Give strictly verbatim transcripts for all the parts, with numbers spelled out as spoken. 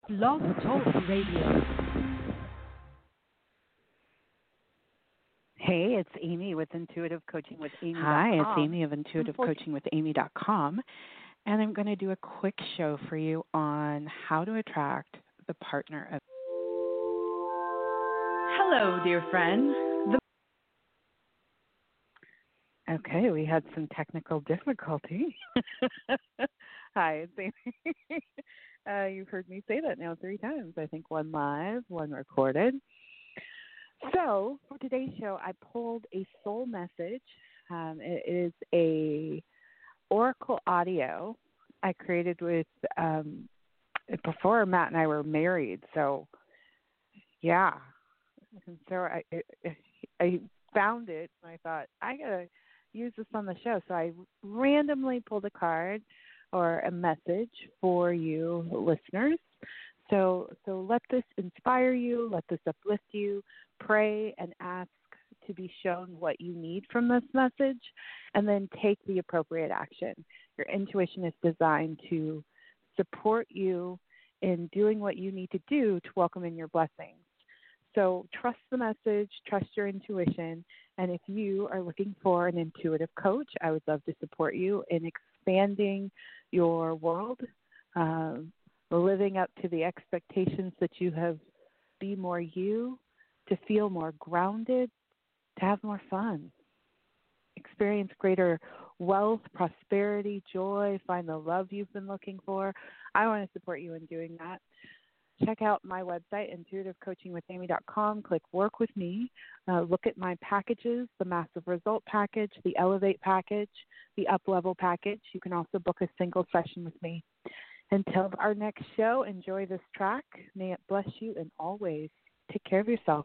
Blog Talk Radio. Hey, it's Amy with Intuitive Coaching with Amy. Hi, it's Amy of Intuitive Coaching with Amy dot com, and I'm going to do a quick show for you on how to attract the partner of. Hello, dear friend. The- okay, we had some technical difficulty. Hi, it's Amy. uh, you've heard me say that now three times. I think one live, one recorded. So for today's show, I pulled a soul message. Um, it is a oracle audio I created with um, before Matt and I were married. So yeah, and so I I found it and I thought I gotta use this on the show. So I randomly pulled a card or a message for you listeners. So so let this inspire you, let this uplift you, pray and ask to be shown what you need from this message, and then take the appropriate action. Your intuition is designed to support you in doing what you need to do to welcome in your blessings. So trust the message, trust your intuition, and if you are looking for an intuitive coach, I would love to support you in expanding your world, um, living up to the expectations that you have, be more you, to feel more grounded, to have more fun, experience greater wealth, prosperity, joy, find the love you've been looking for. I want to support you in doing that. Check out my website, intuitive coaching with amy dot com. Click Work with Me. Uh, look at my packages, the Massive Result Package, the Elevate Package, the Up Level Package. You can also book a single session with me. Until our next show, enjoy this track. May it bless you in all ways. Take care of yourself.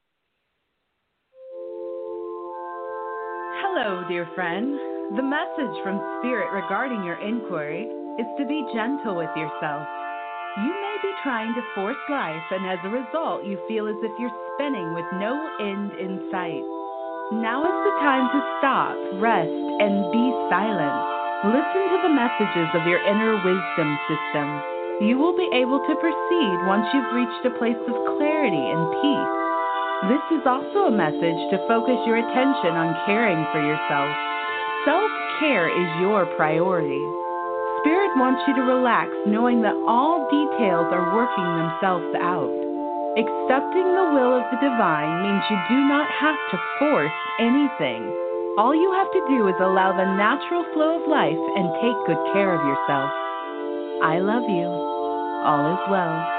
Hello, dear friend. The message from Spirit regarding your inquiry is to be gentle with yourself. You may be trying to force life, and as a result, you feel as if you're spinning with no end in sight. Now is the time to stop, rest, and be silent. Listen to the messages of your inner wisdom system. You will be able to proceed once you've reached a place of clarity and peace. This is also a message to focus your attention on caring for yourself. Self-care is your priority. Spirit wants you to relax, knowing that all details are working themselves out. Accepting the will of the divine means you do not have to force anything. All you have to do is allow the natural flow of life and take good care of yourself. I love you. All is well.